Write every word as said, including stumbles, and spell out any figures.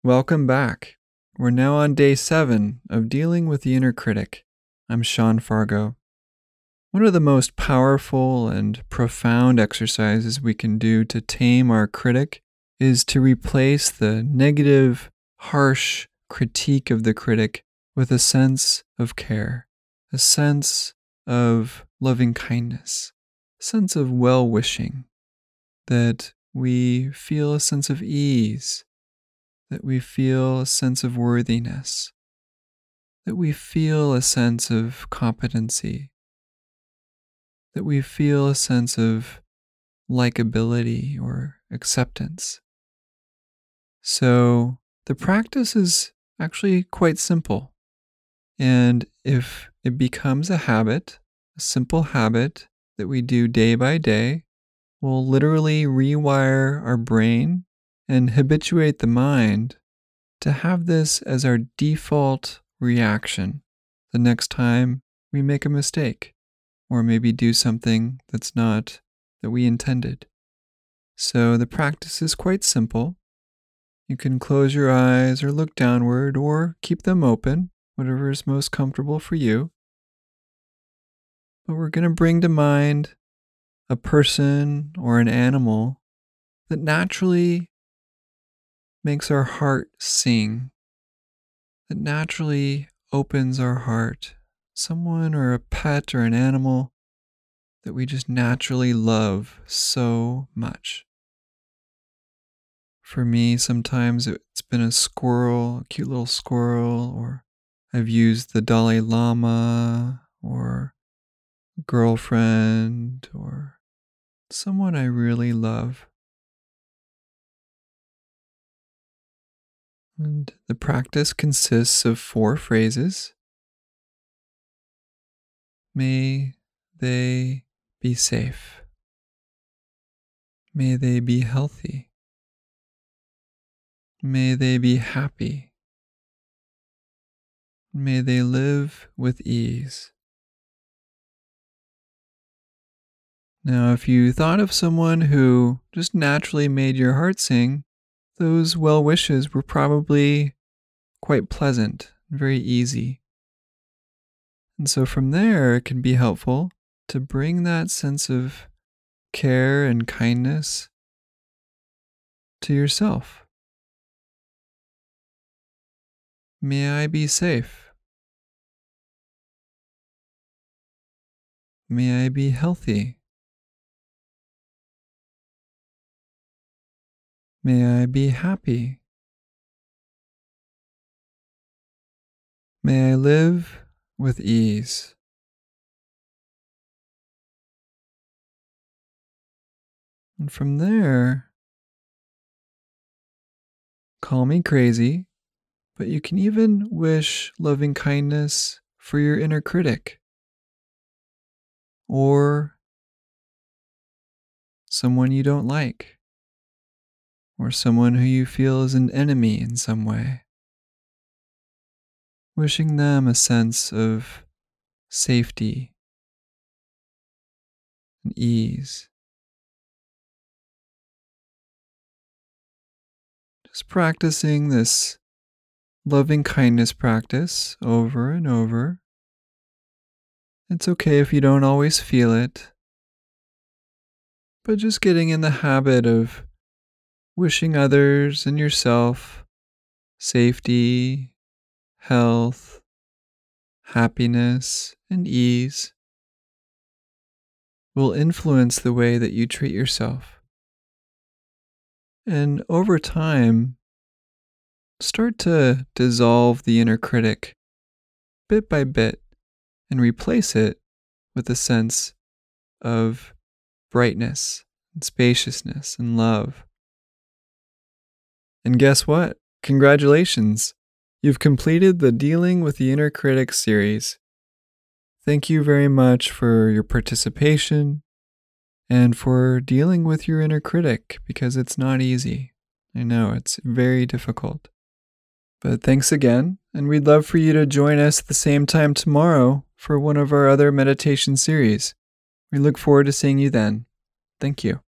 Welcome back. We're now on day seven of dealing with the inner critic. I'm Sean Fargo. One of the most powerful and profound exercises we can do to tame our critic is to replace the negative, harsh critique of the critic with a sense of care, a sense of loving kindness, a sense of well-wishing, that we feel a sense of ease, that we feel a sense of worthiness, that we feel a sense of competency, that we feel a sense of likability or acceptance. So the practice is actually quite simple. And if it becomes a habit, a simple habit that we do day by day, we'll literally rewire our brain and habituate the mind to have this as our default reaction the next time we make a mistake or maybe do something that's not that we intended. So the practice is quite simple. You can close your eyes or look downward or keep them open, whatever is most comfortable for you. But we're going to bring to mind a person or an animal that naturally makes our heart sing, that naturally opens our heart. Someone or a pet or an animal that we just naturally love so much. For me, sometimes it's been a squirrel, a cute little squirrel, or I've used the Dalai Lama, or girlfriend, or someone I really love. And the practice consists of four phrases. May they be safe. May they be healthy. May they be happy. May they live with ease. Now, if you thought of someone who just naturally made your heart sing, those well wishes were probably quite pleasant and very easy. And so from there, it can be helpful to bring that sense of care and kindness to yourself. May I be safe. May I be healthy. May I be happy. May I live with ease. And from there, call me crazy, but you can even wish loving kindness for your inner critic or someone you don't like, or someone who you feel is an enemy in some way. Wishing them a sense of safety and ease. Just practicing this loving kindness practice over and over. It's okay if you don't always feel it, but just getting in the habit of wishing others and yourself safety, health, happiness, and ease will influence the way that you treat yourself. And over time, start to dissolve the inner critic bit by bit and replace it with a sense of brightness and spaciousness and love. And guess what? Congratulations! You've completed the Dealing with the Inner Critic series. Thank you very much for your participation and for dealing with your inner critic, because it's not easy. I know, it's very difficult. But thanks again, and we'd love for you to join us at the same time tomorrow for one of our other meditation series. We look forward to seeing you then. Thank you.